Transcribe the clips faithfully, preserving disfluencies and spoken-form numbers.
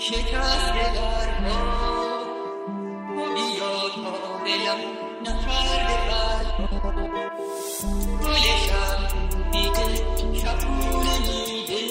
شکست در ما بیا تا دلم نکرده قلب گل شب دیده شبونه میده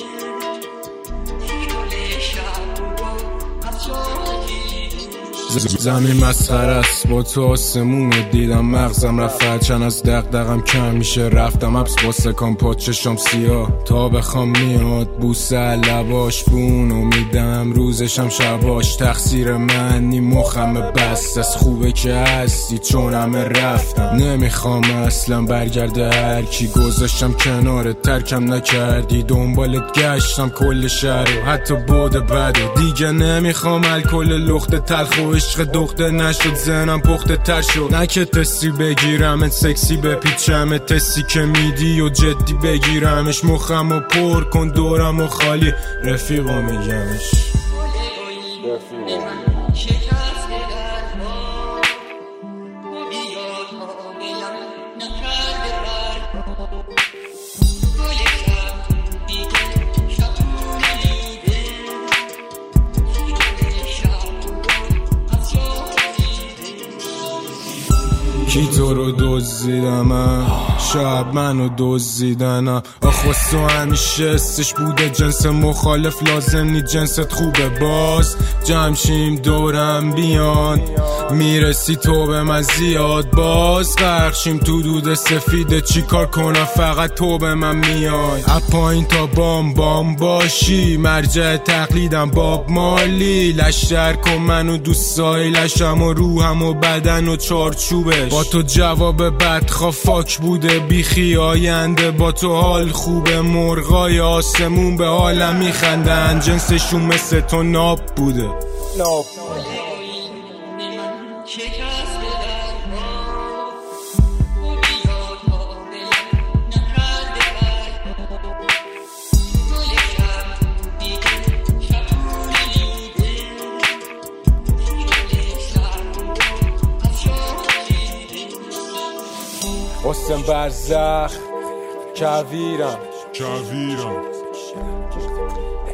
گل شب رو از جا زمین مسخره است با تو آسمونه دیدم مغزم رفت چند از دغدغم کم میشه رفتم حبس با سکان پا چشام سیاه تا بخوام میاد بوسه لباش بون امیدم روزشم شباش تقصیر من نی مخم بست از خوبه که هستی چون همه رفتم نمیخوام اصلا برگرده هر کی گذاشتم کنار ترکم نکردی دنبالت گشتم کل شهر و حتی بود بده دیگه نمیخوام الکل لخت تلخ و عشق دخته نشد زنم پخته تر شد نه که تستی بگیرم سکسی بپیچم تستی که میدی و جدی بگیرمش مخم و پر کن دورم و خالی رفیقا میگمش کی تو رو دزدیدم شب منو دزدیدن آخوست تو همیشه استش بوده جنس مخالف لازم نی جنست خوبه باز جمشیم دورم بیان میرسی تو به من زیاد باز غرقشیم تو دود سفیده چی کار کنم فقط تو به من میای از پایین تا بام بام باشی مرجع تقلیدم باب مالی لشتر کن منو دوستای لشم و روحم و بدن و چارچوبش با تو جواب بدخواه فاک بوده بیخی آینده با تو حال خوبه مرغای آسمون به حالم میخندن جنسشون مثل تو ناب بوده ناب حسن برزخ کویرم کویرم